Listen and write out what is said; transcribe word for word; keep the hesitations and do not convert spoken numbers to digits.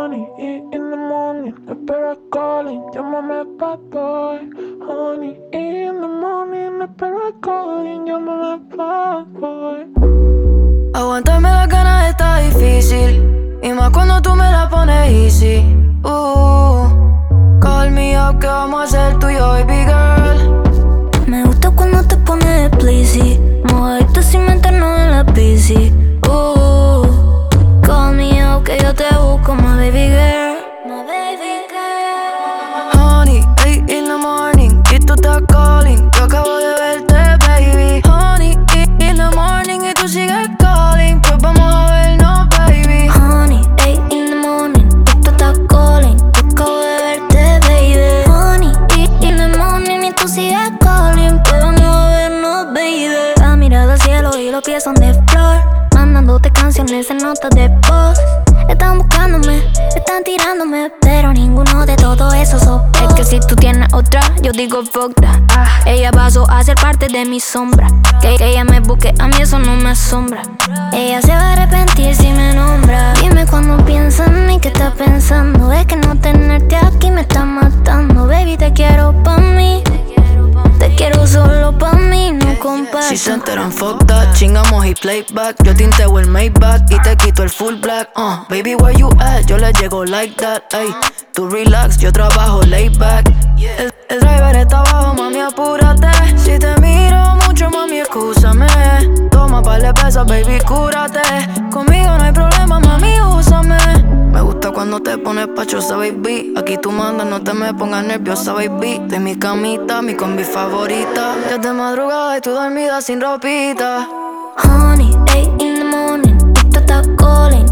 Honey, eight in the morning, espera calling, llámame bad boy. Honey, eight in the morning, espera calling, llámame bad boy. Aguantarme las ganas está difícil, y más cuando tú me la pones easy. Uh, call me up, que vamos a hacer tú y yo, baby girl. Me gusta cuando te pones pleasy, mojadito sin meternos en la bici. Uh, call me up, que yo te busco, my baby girl. My baby girl. Honey, eight in the morning, y tú estás calling. Yo acabo de verte, baby. Honey, eight in the morning, y tú sigues calling. Pues vamos a vernos, baby. Honey, eight in the morning, y tú estás calling. Yo acabo de verte, baby. Honey, eight in the morning, y tú sigues calling. Pues vamos a vernos, baby. La mirada al cielo y los pies son de flor, mandándote canciones en notas de voz. Están buscándome, están tirándome, pero ninguno de todo eso soporta. Es que si tú tienes otra, yo digo fuck that. Ah, ella pasó a ser parte de mi sombra. Que, que ella me busque, a mí eso no me asombra. Ella se va a arrepentir si me nombra. Dime cuando piensas en mí, ¿qué estás pensando? Es que no tenerte aquí me está matando. Baby, te quiero pa' mí, te quiero solo pa' mí, no comparto. Si se enteran, fuck that. Chingamos y playback. Yo tinteo el Maybach y te quito el full black. Uh, baby, where you at? Yo le llego like that. Ay, tú relax, yo trabajo laid back. El, el driver está abajo, mami, apúrate. Si te miro mucho, mami, excúsame. Toma par de pesas, baby, cúrate. Conmigo no hay problema, mami, úsame. Me gusta cuando te pones pachosa, baby. Aquí tú mandas, no te me pongas nerviosa, baby. De mi camita, mi combi favorita. Ya de madrugada y tú dormida sin ropita. Honey, eight in the morning, y tú estás calling.